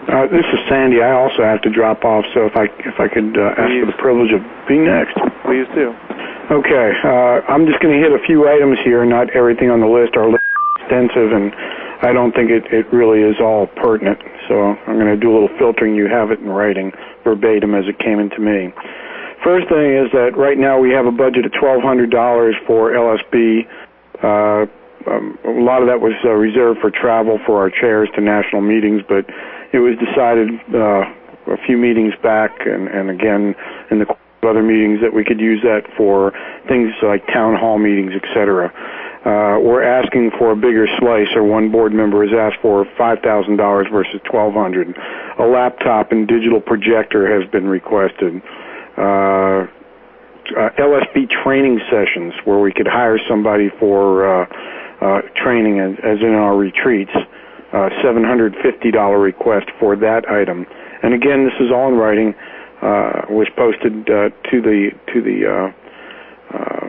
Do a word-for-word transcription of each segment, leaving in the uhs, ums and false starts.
Uh, this is Sandy. I also have to drop off, so if I if I could uh, ask for the privilege of being next. Please do. Okay. Uh, I'm just going to hit a few items here. Not everything on the list. Our list is extensive, and I don't think it, it really is all pertinent. So I'm going to do a little filtering. You have it in writing, verbatim, as it came into me. First thing is that right now we have a budget of twelve hundred dollars for L S B. Uh, um, a lot of that was uh, reserved for travel for our chairs to national meetings, but it was decided uh, a few meetings back, and, and again in the other meetings, that we could use that for things like town hall meetings, et cetera. Uh, we're asking for a bigger slice, or one board member has asked for five thousand dollars versus twelve hundred dollars. A laptop and digital projector has been requested. Uh, uh, L S B training sessions where we could hire somebody for uh, uh, training, as, as in our retreats. Uh, seven hundred fifty dollars request for that item. And again, this is all in writing. Uh, was posted uh, to the to the uh, uh,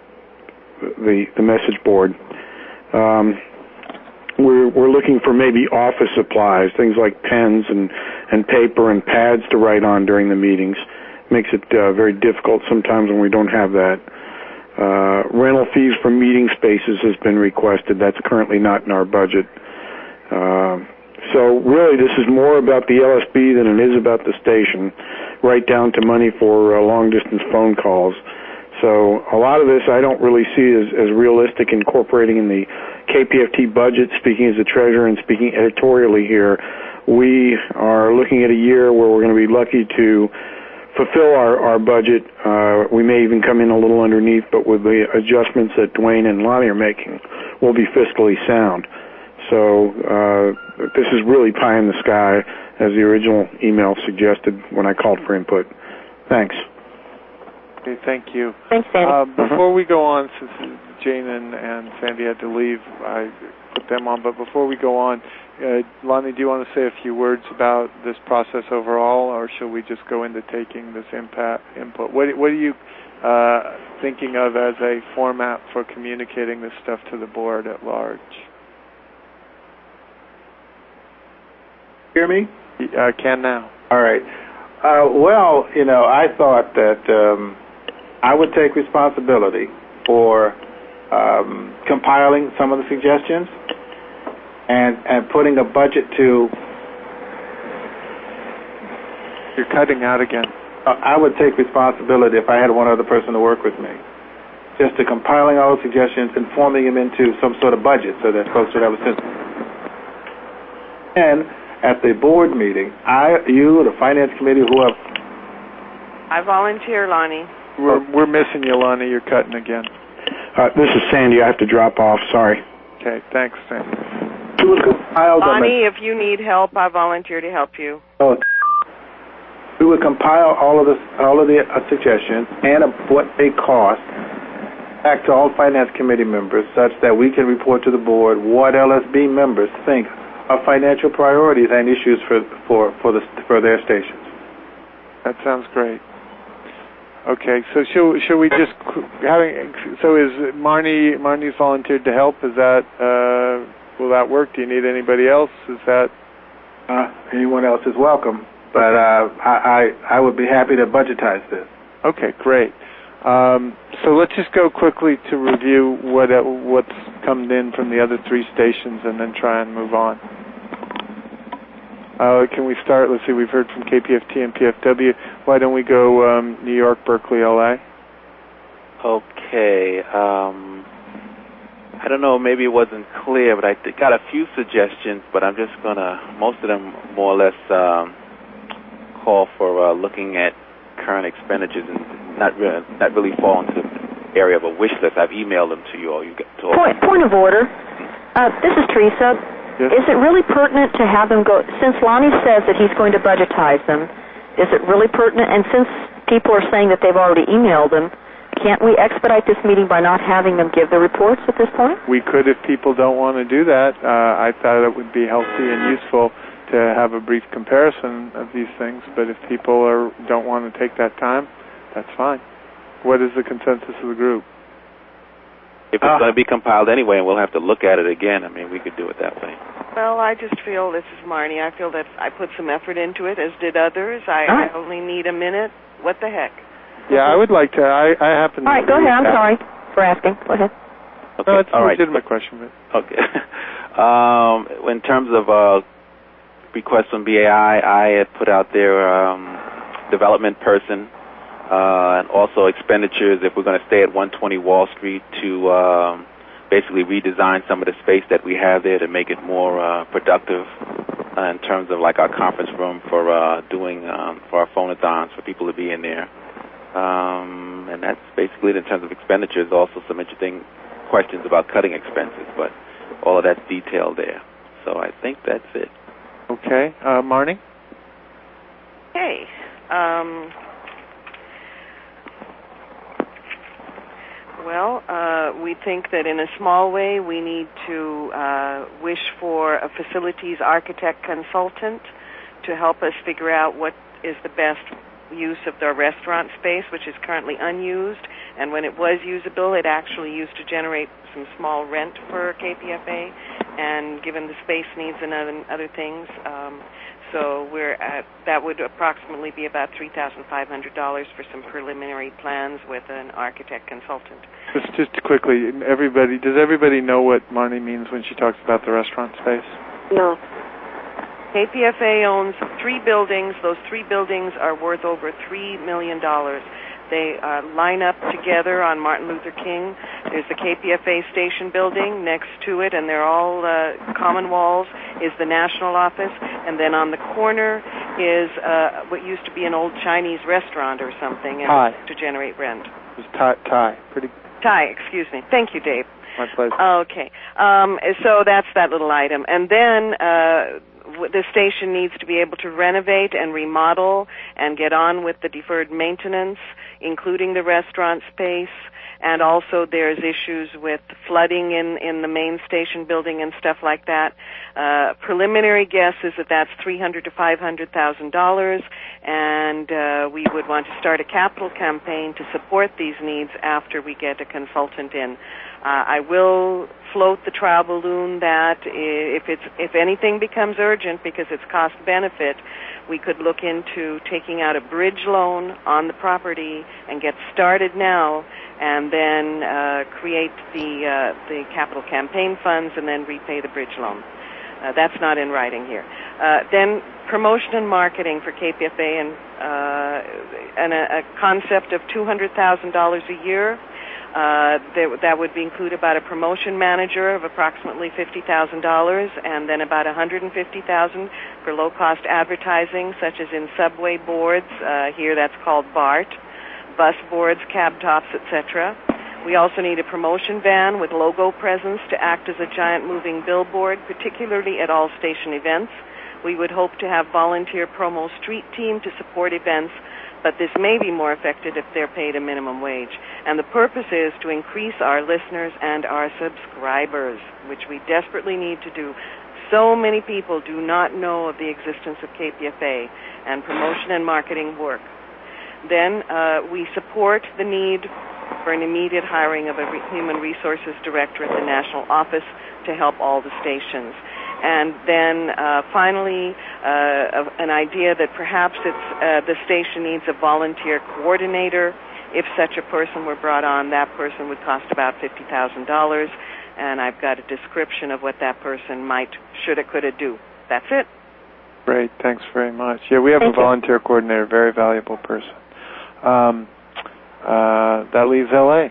the the message board. Um, we're we're looking for maybe office supplies, things like pens and and paper and pads to write on during the meetings. Makes it uh, very difficult sometimes when we don't have that. Uh, rental fees for meeting spaces has been requested. That's currently not in our budget. Uh, so really, this is more about the L S B than it is about the station, right down to money for uh, long-distance phone calls. So a lot of this I don't really see as, as realistic incorporating in the K P F T budget. Speaking as the treasurer and speaking editorially here, we are looking at a year where we're going to be lucky to fulfill our, our budget. Uh, we may even come in a little underneath, but with the adjustments that Dwayne and Lonnie are making, we'll be fiscally sound. So uh, this is really pie in the sky, as the original email suggested when I called for input. Thanks. Okay, thank you. Thanks, Sandy. Uh, before uh-huh. we go on, since Jane and, and Sandy had to leave, I put them on. But before we go on, uh, Lonnie, do you want to say a few words about this process overall, or shall we just go into taking this impact, input? What, what are you uh, thinking of as a format for communicating this stuff to the board at large? Hear me? I can now. All right. Uh, well, you know, I thought that um, I would take responsibility for um, compiling some of the suggestions and and putting a budget to. You're cutting out again. Uh, I would take responsibility if I had one other person to work with me, just to compiling all the suggestions and forming them into some sort of budget so that folks would have a sense. And at the board meeting, I, you, the finance committee, whoever. I volunteer, Lonnie. We're, we're missing you, Lonnie. You're cutting again. Uh, this is Sandy. I have to drop off. Sorry. Okay, thanks, Sandy. Lonnie, if you need help, I volunteer to help you. Oh, we would compile all of the all of the uh, suggestions and uh, what they cost back to all finance committee members, such that we can report to the board what L S B members think of financial priorities and issues for for for the for their stations. That sounds great. Okay, so should should we just having so is Marnie Marnie's volunteered to help? Is that uh, will that work? Do you need anybody else? Is that uh, anyone else is welcome, but uh, I, I I would be happy to budgetize this. Okay, great. Um, so let's just go quickly to review what uh, what's come in from the other three stations, and then try and move on. Uh, can we start? Let's see. We've heard from K P F T and P F W. Why don't we go um, New York, Berkeley, L A? Okay. Um, I don't know. Maybe it wasn't clear, but I got a few suggestions. But I'm just gonna. Most of them more or less um, call for uh, looking at current expenditures and not really, not really fall into the area of a wish list. I've emailed them to you all. You get to all point, point of order. Uh, this is Teresa. Yes. Is it really pertinent to have them go, since Lonnie says that he's going to budgetize them, is it really pertinent? And since people are saying that they've already emailed them, can't we expedite this meeting by not having them give the reports at this point? We could if people don't want to do that. Uh, I thought it would be healthy and useful to have a brief comparison of these things, but if people are, don't want to take that time, that's fine. What is the consensus of the group? if it's uh, going to be compiled anyway and we'll have to look at it again, I mean, we could do it that way. Well, I just feel, this is Marnie, I feel that I put some effort into it, as did others. I, right. I only need a minute. What the heck? Yeah, I would like to. I, I happen to... All right, go ahead. I'm that. sorry for asking. Go ahead. Okay. No, it's a All legitimate right. question. But... Okay. um, in terms of uh, requests from B A I, I had put out there um, development person uh, and also expenditures if we're going to stay at one twenty Wall Street to um, basically redesign some of the space that we have there to make it more uh, productive uh, in terms of like our conference room for uh, doing um, for our phonathons for people to be in there. Um, and that's basically it in terms of expenditures. Also some interesting questions about cutting expenses, but all of that's detailed there. So I think that's it. Okay. Uh, Marnie? Okay. Um, well, uh, we think that in a small way we need to uh, wish for a facilities architect consultant to help us figure out what is the best use of the restaurant space, which is currently unused, and when it was usable, it actually used to generate some small rent for K P F A, and given the space needs and other, other things, um, so we're at, that would approximately be about three thousand five hundred dollars for some preliminary plans with an architect consultant. Just, just quickly, everybody, does everybody know what Marnie means when she talks about the restaurant space? No. K P F A owns three buildings. Those three buildings are worth over three million dollars. They uh, line up together on Martin Luther King. There's the K P F A station building next to it, and they're all uh, common walls, is the national office. And then on the corner is uh, what used to be an old Chinese restaurant or something and Thai. to generate rent. It was Thai. Thai. Pretty. Thai, excuse me. Thank you, Dave. My pleasure. Okay. Um, so that's that little item. And then... Uh, the station needs to be able to renovate and remodel and get on with the deferred maintenance, including the restaurant space, and also there's issues with flooding in, in the main station building and stuff like that. Uh, preliminary guess is that that's three hundred to five hundred thousand dollars, and uh, we would want to start a capital campaign to support these needs after we get a consultant in. Uh, I will float the trial balloon that if it's if anything becomes urgent because it's cost benefit, we could look into taking out a bridge loan on the property and get started now, and then uh, create the uh, the capital campaign funds and then repay the bridge loan. Uh, that's not in writing here. Uh, then promotion and marketing for K P F A and uh, and a, a concept of two hundred thousand dollars a year. Uh, that, that would include about a promotion manager of approximately fifty thousand dollars, and then about one hundred fifty thousand dollars for low-cost advertising, such as in subway boards. Uh, here, that's called BART, bus boards, cab tops, et cetera. We also need a promotion van with logo presence to act as a giant moving billboard, particularly at all station events. We would hope to have volunteer promo street team to support events, but this may be more effective if they're paid a minimum wage. And the purpose is to increase our listeners and our subscribers, which we desperately need to do. So many people do not know of the existence of K P F A, and promotion and marketing work. Then uh, we support the need for an immediate hiring of a human resources director at the national office to help all the stations. And then uh, finally, uh, an idea that perhaps it's, uh, the station needs a volunteer coordinator. If such a person were brought on, that person would cost about fifty thousand dollars, and I've got a description of what that person might, shoulda, coulda do. That's it. Great, thanks very much. Yeah, we have Thank a volunteer you. coordinator, very valuable person. Um, uh, that leaves L A.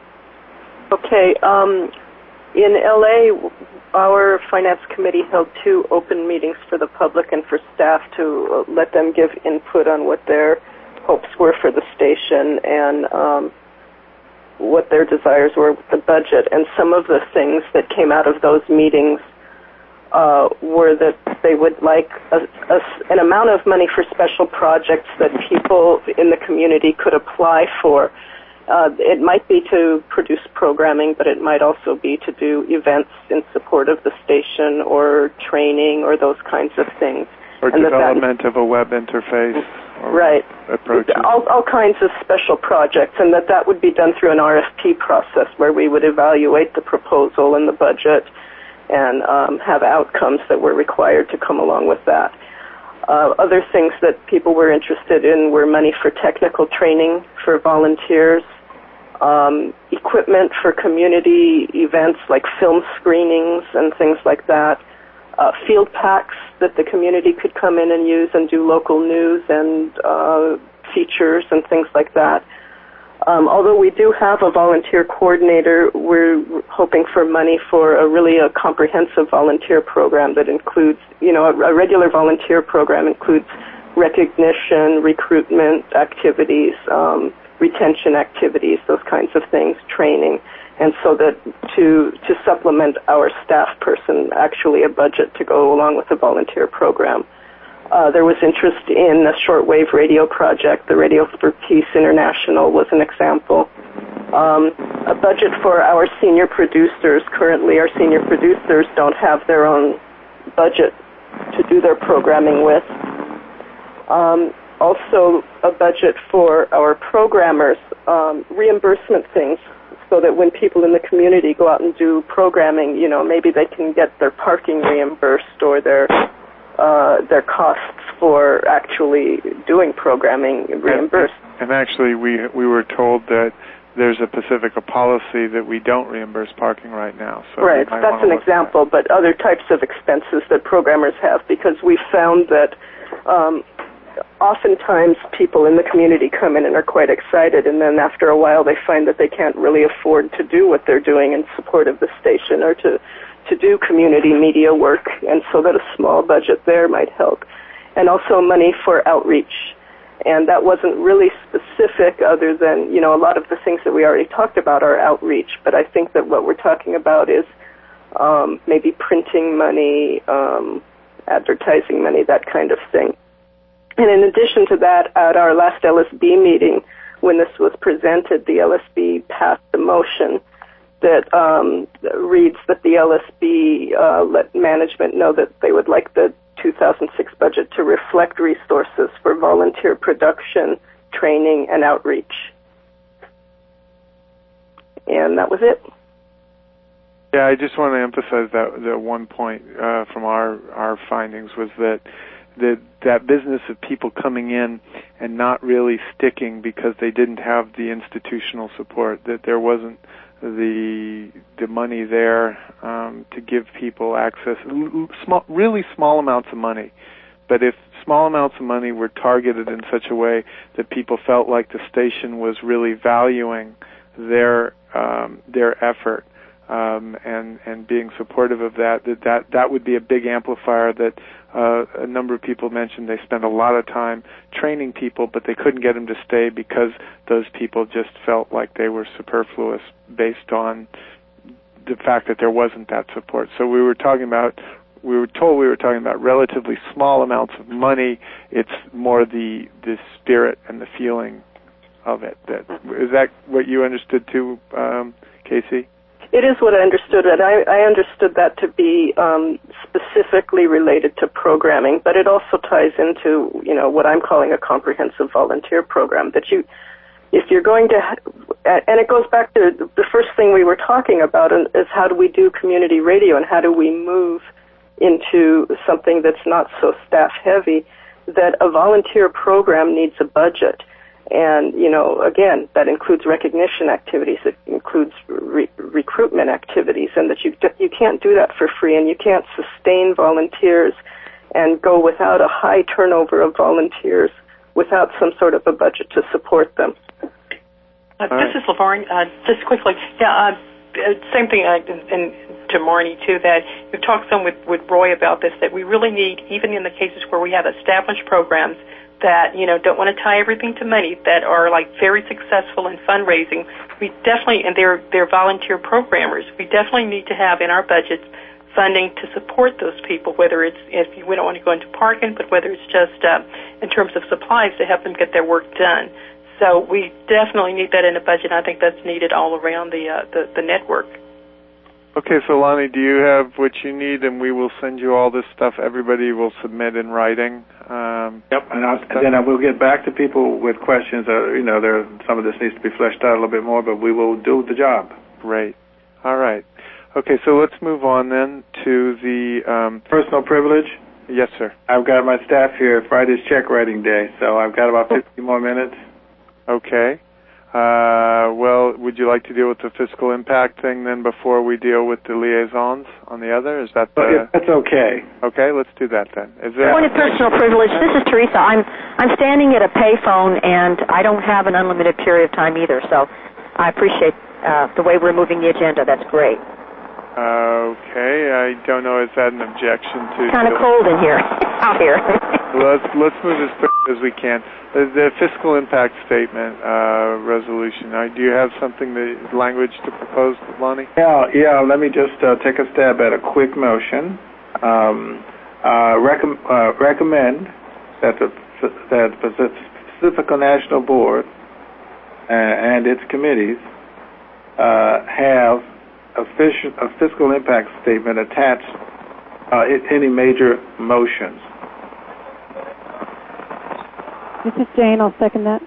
Okay, um, in L A, our finance committee held two open meetings for the public and for staff to let them give input on what their hopes were for the station and um, what their desires were with the budget. And some of the things that came out of those meetings uh, were that they would like a, a, an amount of money for special projects that people in the community could apply for. Uh, it might be to produce programming, but it might also be to do events in support of the station or training or those kinds of things. Or and development that that, of a web interface. Or right. Approaches. All, all kinds of special projects, and that that would be done through an R F P process where we would evaluate the proposal and the budget and um, have outcomes that were required to come along with that. Uh, other things that people were interested in were money for technical training for volunteers, um, equipment for community events like film screenings and things like that, uh, field packs that the community could come in and use and do local news and uh, features and things like that. Um, although we do have a volunteer coordinator, we're hoping for money for a really a comprehensive volunteer program that includes, you know, a, a regular volunteer program includes recognition, recruitment activities, um, retention activities, those kinds of things, training, and so that to to supplement our staff person, actually a budget to go along with the volunteer program. Uh, there was interest in a shortwave radio project. The Radio for Peace International was an example. Um, a budget for our senior producers. Currently, our senior producers don't have their own budget to do their programming with. Um, also, a budget for our programmers, um, reimbursement things, so that when people in the community go out and do programming, you know, maybe they can get their parking reimbursed or their Uh, their costs for actually doing programming reimbursed. And, and actually, we we were told that there's a Pacifica policy that we don't reimburse parking right now. So right, that's an example, that. But other types of expenses that programmers have, because we found that um, oftentimes people in the community come in and are quite excited, and then after a while they find that they can't really afford to do what they're doing in support of the station or to to do community media work, and so that a small budget there might help. And also money for outreach. And that wasn't really specific other than, you know, a lot of the things that we already talked about are outreach, but I think that what we're talking about is um, maybe printing money, um, advertising money, that kind of thing. And in addition to that, at our last L S B meeting, when this was presented, the L S B passed a motion that um, reads that the L S B uh, let management know that they would like the two thousand six budget to reflect resources for volunteer production, training, and outreach. And that was it. Yeah, I just want to emphasize that that one point uh, from our our findings was that that that business of people coming in and not really sticking because they didn't have the institutional support, that there wasn't the the money there um, to give people access, small, really small amounts of money. But if small amounts of money were targeted in such a way that people felt like the station was really valuing their um, their effort um, and and being supportive of that, that that that would be a big amplifier. That uh, a number of people mentioned they spent a lot of time training people, but they couldn't get them to stay because those people just felt like they were superfluous based on the fact that there wasn't that support. So we were talking about, we were told we were talking about relatively small amounts of money. It's more the the spirit and the feeling of it. That, is that what you understood too, um, Casey? It is what I understood, and I, I understood that to be um, specifically related to programming, but it also ties into, you know, what I'm calling a comprehensive volunteer program, that you, if you're going to, and it goes back to the first thing we were talking about, is how do we do community radio and how do we move into something that's not so staff-heavy, that a volunteer program needs a budget. And, you know, again, that includes recognition activities, it includes re- recruitment activities, and that you you can't do that for free, and you can't sustain volunteers and go without a high turnover of volunteers without some sort of a budget to support them. Uh, this is LaVarn. Uh, just quickly, yeah, uh, same thing, uh, and to Marnie, too, that we've talked some with, with Roy about this, that we really need, even in the cases where we have established programs that, you know, don't want to tie everything to money, that are like very successful in fundraising, we definitely, and they're, they're volunteer programmers, we definitely need to have in our budgets funding to support those people, whether it's, if we don't want to go into parking, but whether it's just uh, in terms of supplies to help them get their work done. So we definitely need that in the budget. I think that's needed all around the uh, the, the network. Okay, so Lonnie, do you have what you need, and we will send you all this stuff. Everybody will submit in writing. Um, yep, and, I'll, and then I will get back to people with questions. Uh, you know, there some of this needs to be fleshed out a little bit more, but we will do the job. Great. All right. Okay, so let's move on then to the um, personal privilege. Yes, sir. I've got my staff here. Friday's check writing day, so I've got about fifty more minutes. Okay. Uh, well, would you like to deal with the fiscal impact thing then before we deal with the liaisons on the other? Is that the... Well, yeah, that's okay. Okay, let's do that then. Is there... Point of personal privilege. This is Teresa. I'm I'm standing at a payphone, and I don't have an unlimited period of time either, so I appreciate uh, the way we're moving the agenda. That's great. Okay, I don't know. Is that an objection to... It's kind of cold in here, out here. let's let's move as quick as we can. The, the fiscal impact statement uh, resolution. Uh, do you have something, the language to propose, Lonnie? Yeah, yeah. Let me just uh, take a stab at a quick motion. Um, uh, rec- uh, recommend that the that the Pacific National Board uh, and its committees uh, have a, fish- a fiscal impact statement attached uh, in any major motions. This is Jane. I'll second that.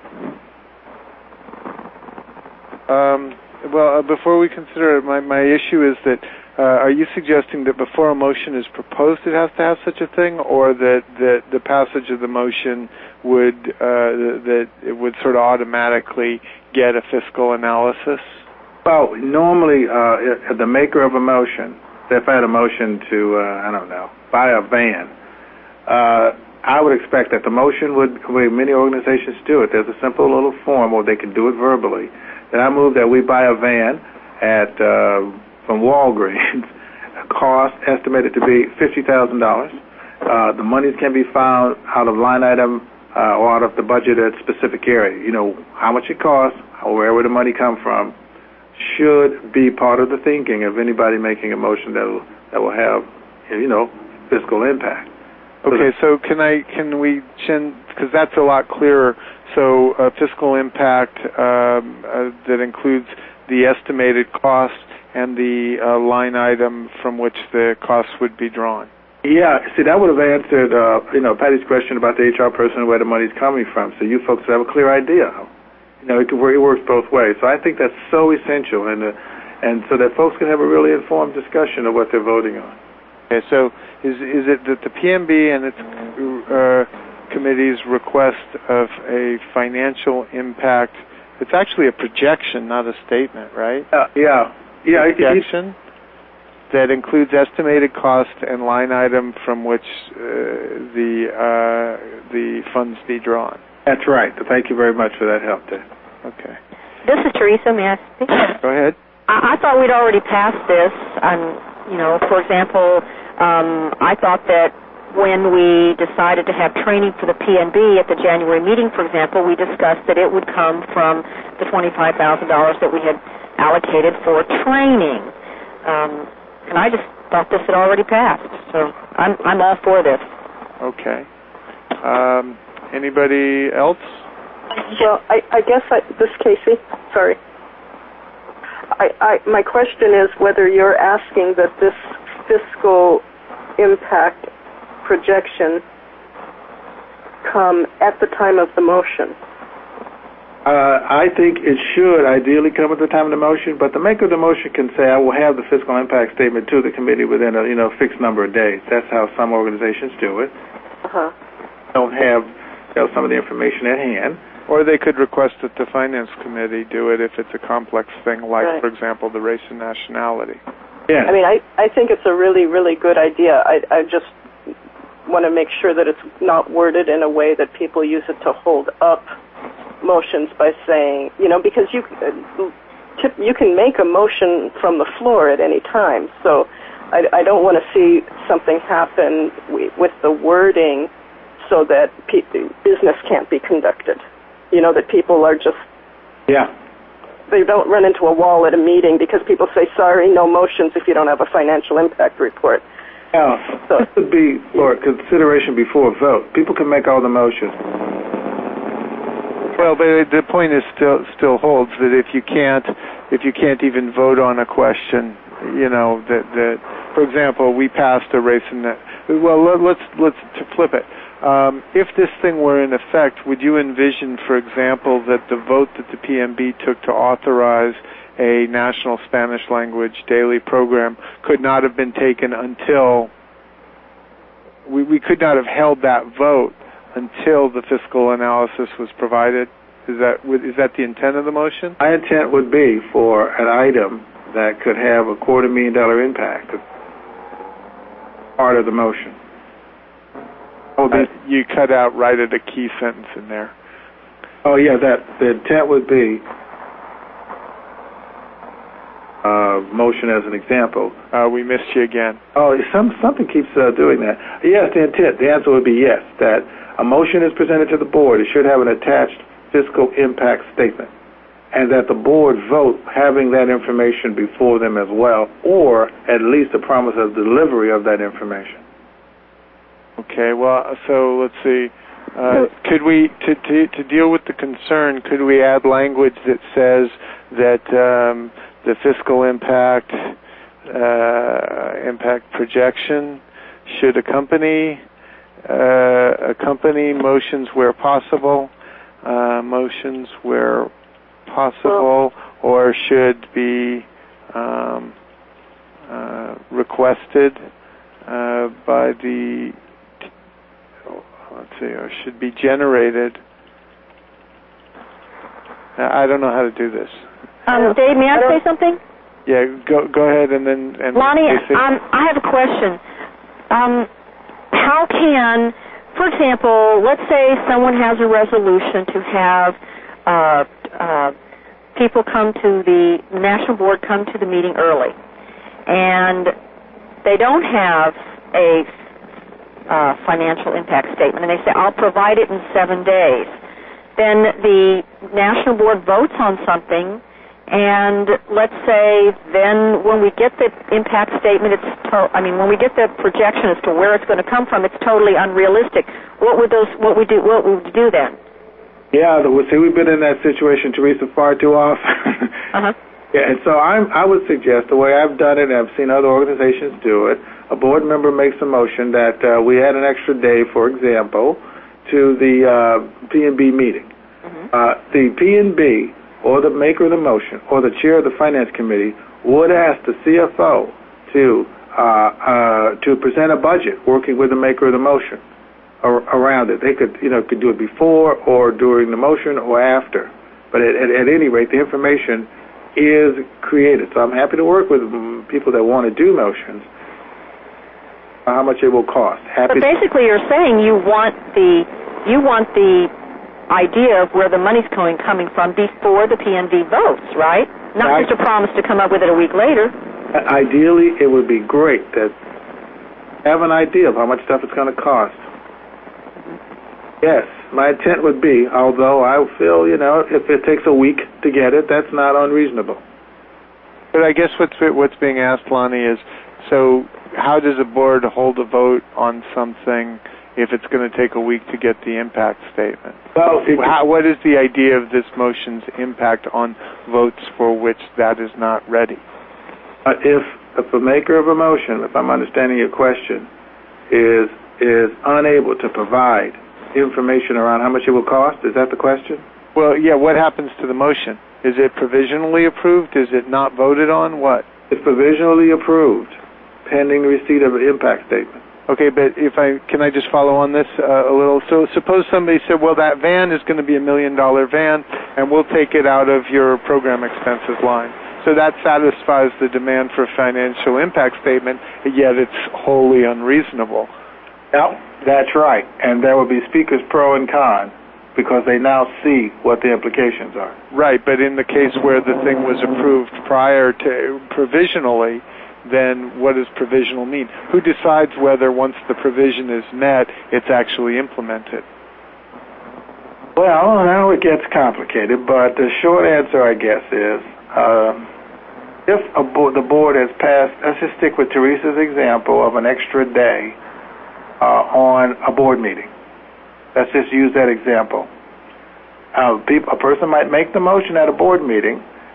Um, well, uh, before we consider it, my, my issue is that uh, are you suggesting that before a motion is proposed it has to have such a thing, or that, that the passage of the motion would uh, that it would sort of automatically get a fiscal analysis? Well, normally uh, the maker of a motion, if I had a motion to, uh, I don't know, buy a van, uh, I would expect that the motion would, the way many organizations do it, there's a simple little form, or they can do it verbally, that I move that we buy a van at uh, from Walgreens, cost estimated to be fifty thousand dollars. Uh, the monies can be found out of line item uh, or out of the budget at specific area. You know, how much it costs, where would the money come from, should be part of the thinking of anybody making a motion that will, that will have, you know, fiscal impact. Okay, so can I can we because that's a lot clearer. So uh, fiscal impact um, uh, that includes the estimated cost and the uh, line item from which the costs would be drawn. Yeah, see, that would have answered uh, you know Patty's question about the H R person and where the money's coming from. So you folks have a clear idea. You know, it, could, it works both ways. So I think that's so essential, and uh, and so that folks can have a really informed discussion of what they're voting on. Okay, so is is it that the P M B and its uh, committee's request of a financial impact? It's actually a projection, not a statement, right? Uh, yeah, yeah. A projection it, it, that includes estimated cost and line item from which uh, the uh, the funds be drawn. That's right. Thank you very much for that help, Dave. Okay. This is Teresa. May I speak? Go ahead. I, I thought we'd already passed this. On, you know, for example. Um, I thought that when we decided to have training for the P N B at the January meeting, for example, we discussed that it would come from the twenty-five thousand dollars that we had allocated for training. Um, and I just thought this had already passed. So I'm, I'm all for this. Okay. Um, anybody else? Well, I, I guess I, this is Casey. Sorry. I, I, my question is whether you're asking that this fiscal impact projection come at the time of the motion? Uh, I think it should ideally come at the time of the motion, but the maker of the motion can say, I will have the fiscal impact statement to the committee within a you know fixed number of days. That's how some organizations do it. Uh-huh. Don't have you know, some of the information at hand. Or they could request that the finance committee do it if it's a complex thing, like, right. for example, the race and nationality. Yeah. I mean, I, I think it's a really, really good idea. I, I just want to make sure that it's not worded in a way that people use it to hold up motions by saying, you know, because you you can make a motion from the floor at any time. So I, I don't want to see something happen with the wording so that pe- business can't be conducted. You know, that people are just... Yeah. They don't run into a wall at a meeting because people say, sorry, no motions if you don't have a financial impact report. Yeah, so, this would be for consideration before a vote. People can make all the motions. Well, but the point is still still holds that if you can't if you can't even vote on a question you know, that, that for example, we passed a race and that, well, let, let's, let's to flip it. Um, if this thing were in effect, would you envision, for example, that the vote that the P M B took to authorize a national Spanish language daily program could not have been taken until, we, we could not have held that vote until the fiscal analysis was provided? Is that, is that the intent of the motion? My intent would be for an item that could have a quarter million dollar impact, part of the motion. Uh, you cut out right at a key sentence in there. Oh, yeah, that the intent would be, uh, motion as an example. Uh, we missed you again. Oh, some, something keeps uh, doing that. Yes, the intent, the answer would be yes, that a motion is presented to the board. It should have an attached fiscal impact statement, and that the board vote having that information before them as well, or at least a promise of delivery of that information. Okay, well, so let's see. Uh, could we, to, to, to deal with the concern, could we add language that says that um, the fiscal impact uh, impact projection should accompany uh, accompany motions where possible, uh, motions where possible, or should be um, uh, requested uh, by the, let's see, or should be generated. I don't know how to do this. Um, Dave, may I say something? Yeah, go go ahead and then. And Lonnie, um, I have a question. Um, how can, for example, let's say someone has a resolution to have uh, uh, people come to the national board come to the meeting early, and they don't have a uh, financial impact statement, and they say, I'll provide it in seven days. Then the national board votes on something, and let's say then when we get the impact statement, it's to, I mean when we get the projection as to where it's going to come from, it's totally unrealistic. What would those? What we do? What would we do then? Yeah, see, we've been in that situation, Teresa, far too often. uh-huh. Yeah, and so I'm, I would suggest the way I've done it, and I've seen other organizations do it. A board member makes a motion that uh, we add an extra day, for example, to the uh, P and B meeting. Mm-hmm. Uh, the P and B or the maker of the motion or the chair of the finance committee would ask the C F O to uh, uh, to present a budget, working with the maker of the motion ar- around it. They could, you know, could do it before or during the motion or after. But at, at, at any rate, the information is created. So I'm happy to work with people that want to do motions. How much it will cost. Happy but basically, you're saying you want the you want the idea of where the money's going coming from before the P and B votes, right? Not I, just a promise to come up with it a week later. Ideally, it would be great to have an idea of how much stuff it's going to cost. Mm-hmm. Yes, my intent would be, although I feel, you know, if it takes a week to get it, that's not unreasonable. But I guess what's what's being asked, Lonnie, is so how does a board hold a vote on something if it's going to take a week to get the impact statement? Well, it, How, what is the idea of this motion's impact on votes for which that is not ready? Uh, if, if the maker of a motion, if I'm understanding your question, is is unable to provide information around how much it will cost, is that the question? Well, yeah, what happens to the motion? Is it provisionally approved? Is it not voted on? What? It's provisionally approved, pending receipt of an impact statement. Okay, but if I can I just follow on this uh, a little? So suppose somebody said, well, that van is going to be a million-dollar van, and we'll take it out of your program expenses line. So that satisfies the demand for a financial impact statement, yet it's wholly unreasonable. Yeah, that's right. And there will be speakers pro and con, because they now see what the implications are. Right, but in the case where the thing was approved prior to provisionally, then what does provisional mean? Who decides whether once the provision is met, it's actually implemented? Well, now it gets complicated, but the short answer, I guess, is uh, if a bo- the board has passed, let's just stick with Teresa's example of an extra day uh, on a board meeting. Let's just use that example. Uh, people, a person might make the motion at a board meeting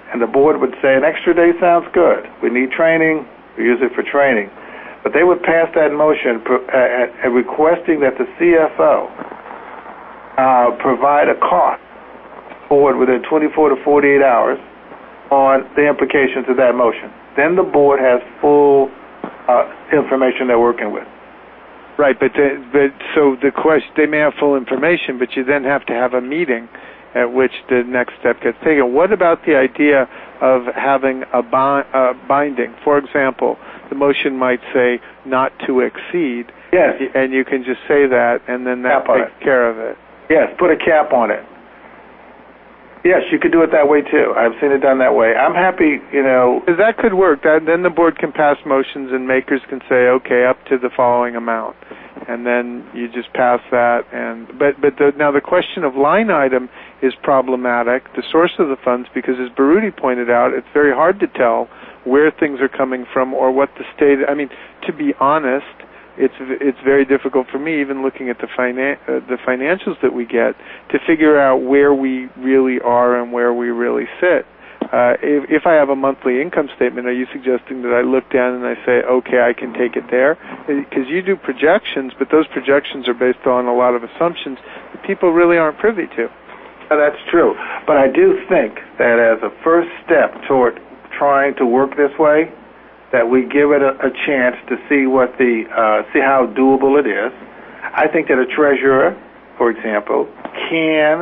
and the board would say, an extra day sounds good. We need training, we use it for training. But they would pass that motion uh, uh, requesting that the C F O uh, provide a cost forward within twenty-four to forty-eight hours on the implications of that motion. Then the board has full uh, information they're working with. Right, but the, but so the question, they may have full information, but you then have to have a meeting at which the next step gets taken. What about the idea of having a bi- uh, binding? For example, the motion might say not to exceed. Yes. And you can just say that, and then that Cap takes care of it. Yes, put a cap on it. Yes, you could do it that way too. I've seen it done that way. I'm happy, you know. Because that could work. That, then the board can pass motions and makers can say, okay, up to the following amount. And then you just pass that. And But, but the, now the question of line item is problematic, the source of the funds, because as Baruti pointed out, it's very hard to tell where things are coming from or what the state, I mean, to be honest, it's it's very difficult for me, even looking at the finan- uh, the financials that we get, to figure out where we really are and where we really sit. Uh, if, if I have a monthly income statement, are you suggesting that I look down and I say, okay, I can take it there? Because you do projections, but those projections are based on a lot of assumptions that people really aren't privy to. That's true. But I do think that as a first step toward trying to work this way, that we give it a, a chance to see what the uh, see how doable it is. I think that a treasurer, for example, can.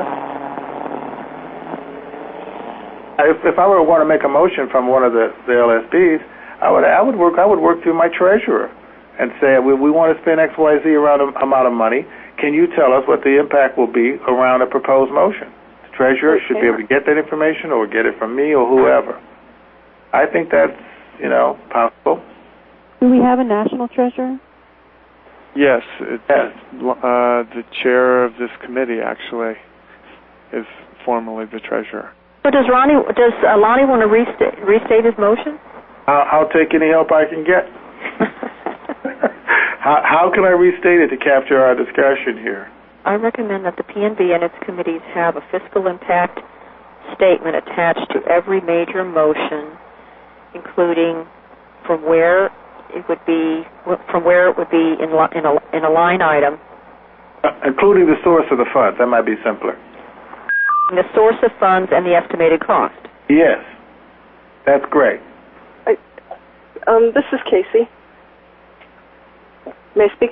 If, if I were to want to make a motion from one of the, the L S Bs, I would I would work I would work through my treasurer and say we we want to spend X Y Z around a amount of money. Can you tell us what the impact will be around a proposed motion? The treasurer okay. should be able to get that information or get it from me or whoever. I think that's, you know, possible. Do we have a national treasurer? Yes, it's, yes. Uh, the chair of this committee actually is formally the treasurer. So does Ronnie? Does uh, Lonnie want to restate, restate his motion? I'll, I'll take any help I can get. how, how can I restate it to capture our discussion here? I recommend that the P N B and its committees have a fiscal impact statement attached to every major motion, including from where it would be, from where it would be in, in, a, in a line item. Uh, including the source of the funds. That might be simpler. The source of funds and the estimated cost. Yes. That's great. I, um, this is Casey. May I speak?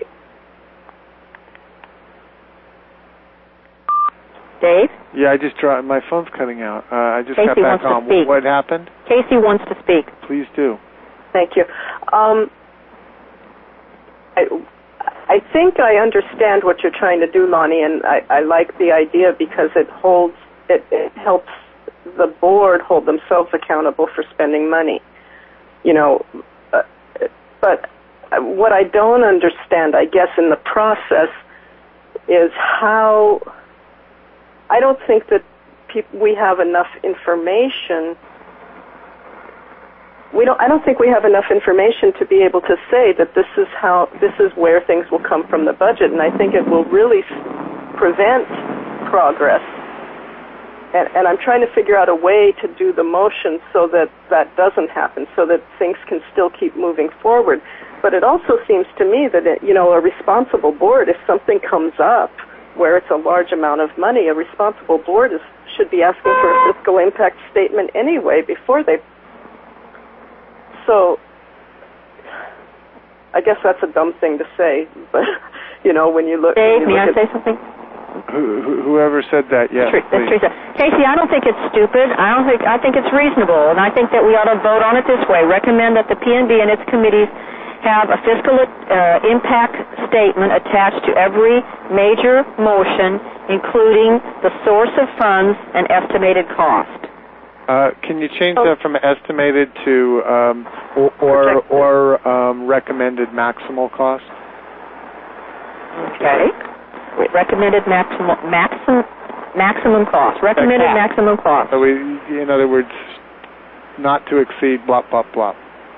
Dave? Yeah, I just tried. My phone's cutting out. Uh, I just Casey got back wants on. To speak. What happened? Casey wants to speak. Please do. Thank you. Um, I, I think I understand what you're trying to do, Lonnie, and I, I like the idea because it holds, it, it helps the board hold themselves accountable for spending money. You know, uh, but what I don't understand, I guess, in the process is how. I don't think that peop- we have enough information. We don't. I don't think we have enough information to be able to say that this is how, this is where things will come from the budget, and I think it will really prevent progress. And, and I'm trying to figure out a way to do the motion so that that doesn't happen, so that things can still keep moving forward. But it also seems to me that it, you know, a responsible board, if something comes up where it's a large amount of money, a responsible board is, should be asking for a fiscal impact statement anyway before they. So, I guess that's a dumb thing to say, but you know, when you look. Dave, you may I look say something? Who, whoever said that, yes. That's Teresa. Casey, I don't think it's stupid. I don't think. I think it's reasonable, and I think that we ought to vote on it this way. Recommend that the P N B and its committees have a fiscal uh, impact statement attached to every major motion, including the source of funds and estimated cost. Uh, can you change oh. that from estimated to um, or or, or um, recommended maximal cost? Okay. Recommended maximum maximum maximum cost. Recommended okay. maximum cost. So we, in other words, not to exceed blah blah blah.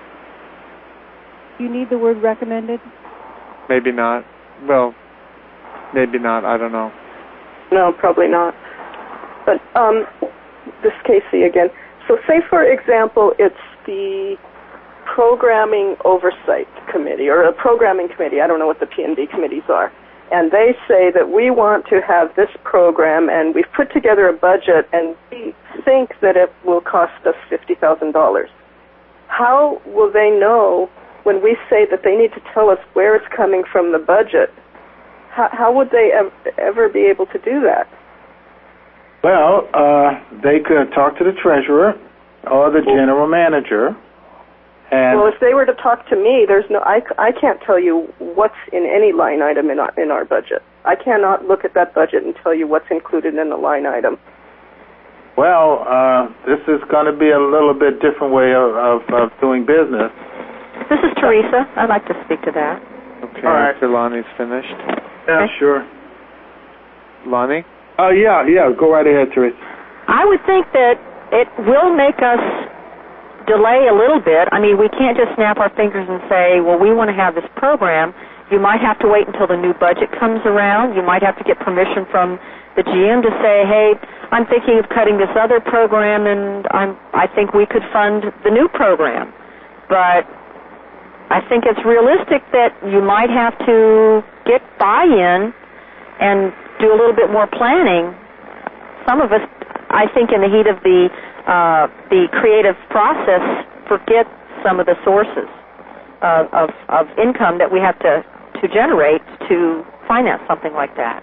Do you need the word recommended? Maybe not. Well, maybe not. I don't know. No, probably not. But um, this Casey again. So say, for example, it's the Programming Oversight Committee or a Programming Committee. I don't know what the P and D committees are. And they say that we want to have this program, and we've put together a budget, and we think that it will cost us fifty thousand dollars. How will they know when we say that they need to tell us where it's coming from the budget? How, how would they ev- ever be able to do that? Well, uh, they could talk to the treasurer or the general manager. And well, if they were to talk to me, there's no. I, I can't tell you what's in any line item in our, in our budget. I cannot look at that budget and tell you what's included in the line item. Well, uh, this is going to be a little bit different way of, of, of doing business. This is Teresa. I'd like to speak to that. Okay, All right. after Lonnie's finished. Yeah, Okay. sure. Lonnie? Oh, yeah, yeah. Go right ahead, Teresa. I would think that it will make us delay a little bit. I mean, we can't just snap our fingers and say, well, we want to have this program. You might have to wait until the new budget comes around. You might have to get permission from the G M to say, hey, I'm thinking of cutting this other program, and I'm, I think we could fund the new program. But I think it's realistic that you might have to get buy-in and do a little bit more planning. Some of us, I think, in the heat of the uh, the creative process, forget some of the sources uh, of of income that we have to to generate to finance something like that.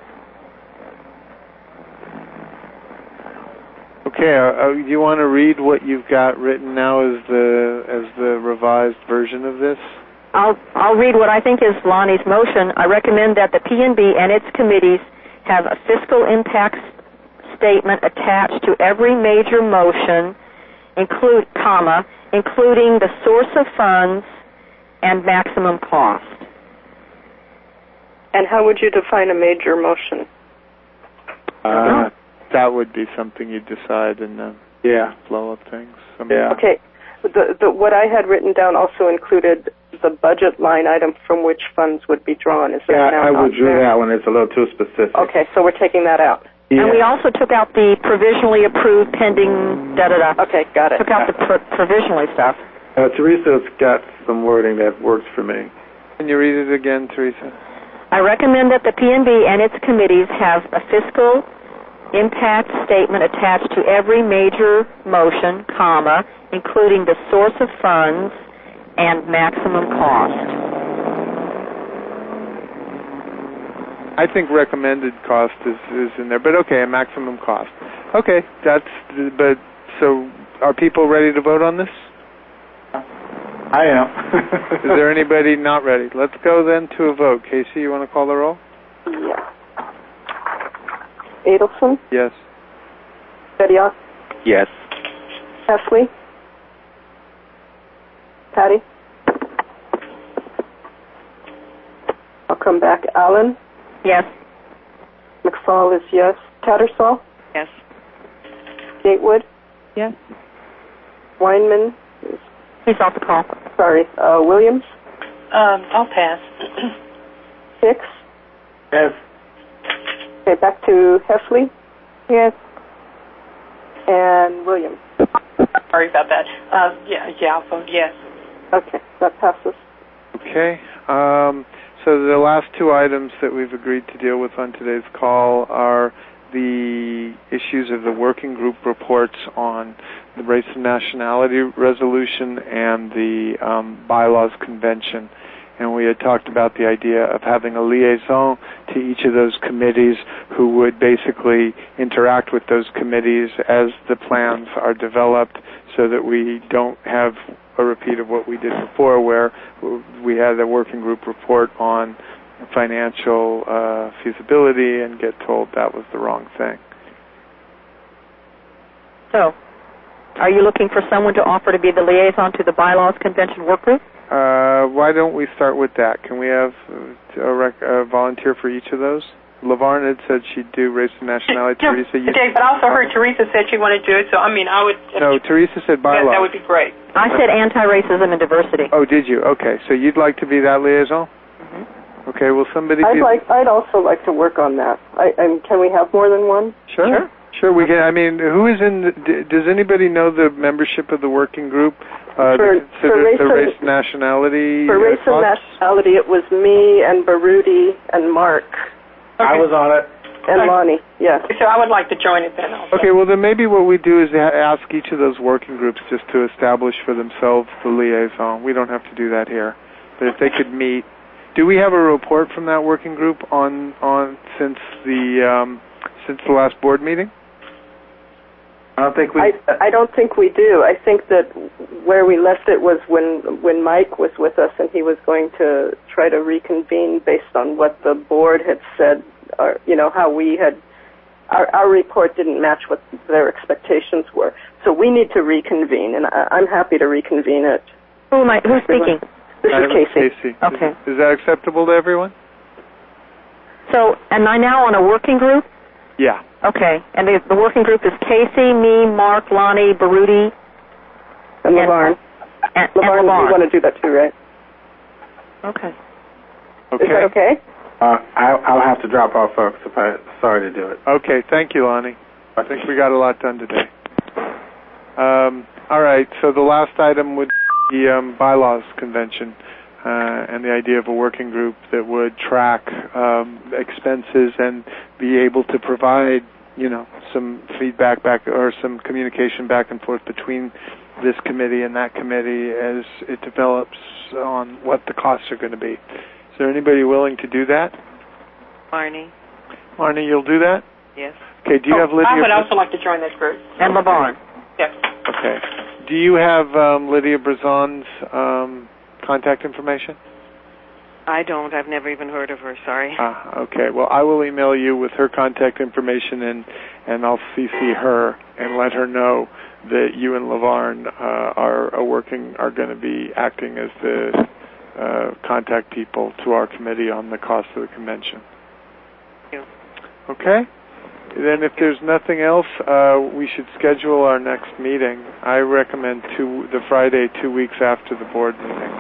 Okay, uh, uh, you want to read what you've got written now as the as the revised version of this? I'll I'll read what I think is Lonnie's motion. I recommend that the P and B and its committees have a fiscal impact statement attached to every major motion, include comma, including the source of funds and maximum cost. And how would you define a major motion? Uh, that would be something you decide in the Yeah. flow of things. I mean, Yeah. Okay. The, the, what I had written down also included the budget line item from which funds would be drawn. Is that Yeah, now I not would do there? that one. It's a little too specific. Okay, so we're taking that out. Yeah. And we also took out the provisionally approved pending da-da-da. Okay, got it. Took out the pr- provisionally stuff. Uh, Teresa's got some wording that works for me. Can you read it again, Teresa? I recommend that the P and B and its committees have a fiscal impact statement attached to every major motion, comma, including the source of funds and maximum cost. I think recommended cost is, is in there, but okay, a maximum cost. Okay, that's, but, so are people ready to vote on this? I am. Is there anybody not ready? Let's go then to a vote. Casey, you want to call the roll? Yeah. Adelson? Yes. Bediak? Yes. Heffley? Patty? I'll come back. Allen? Yes. McFall is yes. Tattersall? Yes. Gatewood? Yes. Weinman? Is, He's off the call. sorry. Uh, Williams? Um, I'll pass. Hicks? Yes. Okay, back to Heffley? Yes. And Williams? Sorry about that. Uh, yeah, yeah, I'll vote yes. Okay, that passes. Okay. Um, so the last two items that we've agreed to deal with on today's call are the issues of the working group reports on the Race and Nationality Resolution and the um, Bylaws Convention. And we had talked about the idea of having a liaison to each of those committees who would basically interact with those committees as the plans are developed so that we don't have a repeat of what we did before where we had a working group report on financial uh, feasibility and get told that was the wrong thing. So, are you looking for someone to offer to be the liaison to the Bylaws Convention work group? Uh, why don't we start with that? Can we have a, rec- a volunteer for each of those? LaVarn had said she'd do race and nationality. Yeah, Teresa, you Dave, but I also heard Teresa said she wanted to do it, so I mean, I would... No, Teresa said that, bylaws. that would be great. I said anti-racism and diversity. Oh, did you? Okay, so you'd like to be that liaison? Mm-hmm. Okay, will somebody I'd be... like. I'd also like to work on that. I, and can we have more than one? Sure. Sure. Sure, we can. I mean, who is in? The, d- does anybody know the membership of the working group? Uh, for, that for race the and, race and nationality. For race uh, and nationality, it was me and Baruti and Mark. Okay. I was on it. And Lonnie, yes. So I would like to join it then also. Okay, well then maybe what we do is ha- ask each of those working groups just to establish for themselves the liaison. We don't have to do that here, but if they could meet. Do we have a report from that working group on on since the um, since the last board meeting? I don't think we. I, I don't think we do. I think that where we left it was when when Mike was with us and he was going to try to reconvene based on what the board had said, or you know how we had. Our, our report didn't match what their expectations were, so we need to reconvene, and I, I'm happy to reconvene it. Who am I? Who's speaking? This is Casey. Casey. Okay. Is, is that acceptable to everyone? So, am I now on a working group? Yeah. Okay. And the, the working group is Casey, me, Mark, Lonnie, Baruti, and LeVarn. And, and, LeVarn, and LeVarn. you want to do that too, right? Okay. Okay. Is that okay? Uh, I, I'll have to drop off, folks. If I sorry to do it. Okay. Thank you, Lonnie. I think we got a lot done today. Um, all right. So the last item would be the um, bylaws convention. Uh, and the idea of a working group that would track um, expenses and be able to provide, you know, some feedback back or some communication back and forth between this committee and that committee as it develops on what the costs are going to be. Is there anybody willing to do that? Marnie. Marnie, you'll do that? Yes. Okay, do you oh, have Lydia? I would also like to join this group. And LeVarn. Yes. Okay. Do you have um, Lydia Brazon's um, contact information? I don't. I've never even heard of her. Sorry. Ah, okay. Well, I will email you with her contact information, and and I'll C C her and let her know that you and LeVarn uh, are, are working, are going to be acting as the uh, contact people to our committee on the cost of the convention. Thank you. Okay. Then if there's nothing else, uh, we should schedule our next meeting. I recommend two, the Friday two weeks after the board meeting.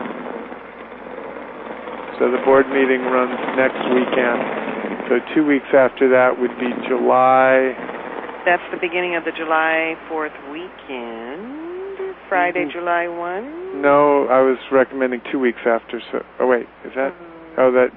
So the board meeting runs next weekend. So two weeks after that would be July. That's the beginning of the July fourth weekend. Friday, mm-hmm. July first? No, I was recommending two weeks after. So, oh wait, is that? Mm-hmm. Oh, that.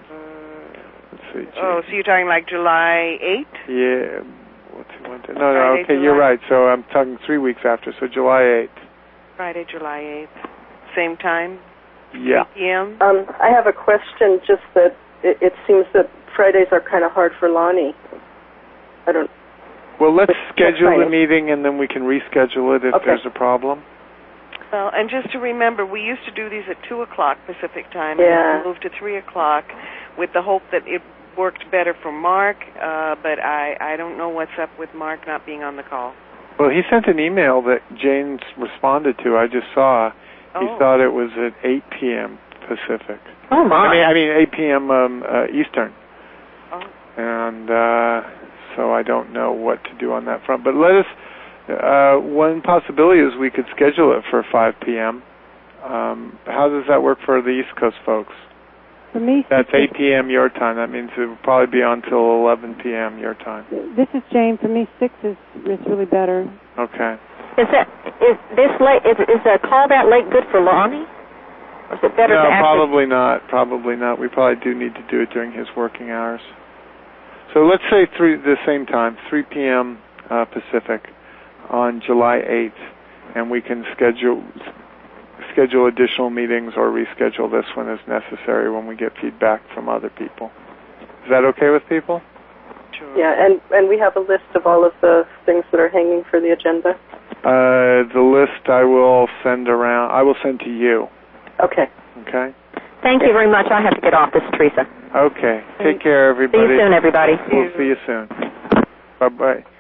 Oh, so you're talking like July eighth? Yeah. What's it want to? No, no. Friday, okay, July. You're right. So I'm talking three weeks after. So July eighth. Friday, July eighth. Same time? Yeah. three p.m.? Um, I have a question. Just that it, it seems that Fridays are kind of hard for Lonnie. I don't. Well, let's schedule the meeting and then we can reschedule it if okay. there's a problem. Well, and just to remember, we used to do these at two o'clock Pacific time, yeah. and we moved to three o'clock with the hope that it worked better for Mark, uh, but I, I don't know what's up with Mark not being on the call. Well, he sent an email that James responded to. I just saw. Oh. He thought it was at eight p.m. Pacific. Oh, my. I mean, I mean eight p.m. Um, uh, Eastern. Oh. And uh, so I don't know what to do on that front. But let us, uh, one possibility is we could schedule it for five p.m. Um, how does that work for the East Coast folks? For me, that's eight p.m. your time. That means it will probably be on till eleven p.m. your time. This is Jane. For me, six is, is really better. Okay. Is that is this late? Is is a call that late good for Lonnie? Or is it better no, to actually... probably not. Probably not. We probably do need to do it during his working hours. So let's say three the same time, three p.m. Uh, Pacific, on July eighth, and we can schedule schedule additional meetings or reschedule this one as necessary when we get feedback from other people. Is that okay with people? Sure. Yeah, and and we have a list of all of the things that are hanging for the agenda. Uh, the list I will send around. I will send to you. Okay. Okay. Thank you very much. I have to get off this, Teresa. Okay. Take care, everybody. See you soon, everybody. We'll see you soon. Bye-bye.